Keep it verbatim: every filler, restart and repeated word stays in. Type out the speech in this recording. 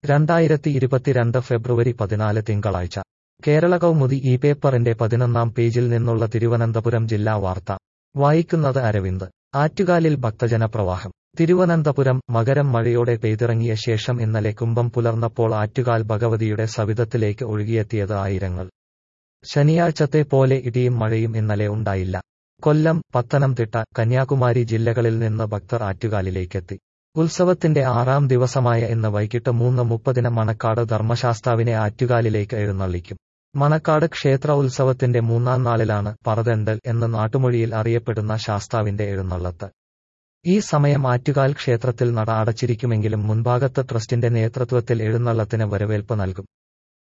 രണ്ടായിരത്തി ഇരുപത്തിരണ്ട് ഫെബ്രുവരി പതിനാല് തിങ്കളാഴ്ച കേരള കൗമുദി ഈ പേപ്പറിന്റെ പതിനൊന്നാം പേജിൽ നിന്നുള്ള തിരുവനന്തപുരം ജില്ലാ വാർത്ത വായിക്കുന്നത് അരവിന്ദ്. ആറ്റുകാലിൽ ഭക്തജനപ്രവാഹം. തിരുവനന്തപുരം മകരം മഴയോടെ പെയ്തിറങ്ങിയ ശേഷം ഇന്നലെ കുംഭം പുലർന്നപ്പോൾ ആറ്റുകാൽ ഭഗവതിയുടെ സവിധത്തിലേക്ക് ഒഴുകിയെത്തിയത് ആയിരങ്ങൾ. ശനിയാഴ്ചത്തെ പോലെ ഇടിയും മഴയും ഇന്നലെ ഉണ്ടായില്ല. കൊല്ലം, പത്തനംതിട്ട, കന്യാകുമാരി ജില്ലകളിൽ നിന്ന് ഭക്തർ ആറ്റുകാലിലേക്കെത്തി. ഉത്സവത്തിന്റെ ആറാം ദിവസമായ ഇന്ന് വൈകിട്ട് മൂന്ന് മുപ്പതിന് മണക്കാട് ധർമ്മശാസ്താവിനെ ആറ്റുകാലിലേക്ക് എഴുന്നള്ളിക്കും. മണക്കാട് ക്ഷേത്ര ഉത്സവത്തിന്റെ മൂന്നാം നാളിലാണ് പറതെണ്ടൽ എന്ന് നാട്ടുമൊഴിയിൽ അറിയപ്പെടുന്ന ശാസ്താവിന്റെ എഴുന്നള്ളത്ത്. ഈ സമയം ആറ്റുകാൽ ക്ഷേത്രത്തിൽ നട അടച്ചിരിക്കുമെങ്കിലും മുൻഭാഗത്ത് ട്രസ്റ്റിന്റെ നേതൃത്വത്തിൽ എഴുന്നള്ളത്തിന് വരവേൽപ്പ് നൽകും.